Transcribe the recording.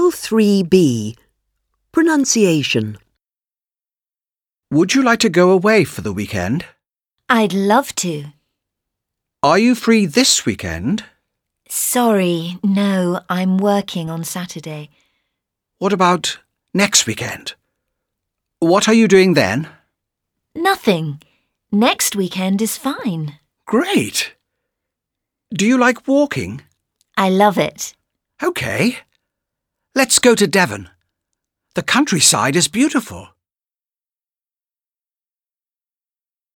Drill 3B. Pronunciation. Would you like to go away for the weekend? I'd love to. Are you free this weekend? Sorry, no, I'm working on Saturday. What about next weekend? What are you doing then? Nothing. Next weekend is fine. Great! Do you like walking? I love it. OK. Let's go to Devon. The countryside is beautiful.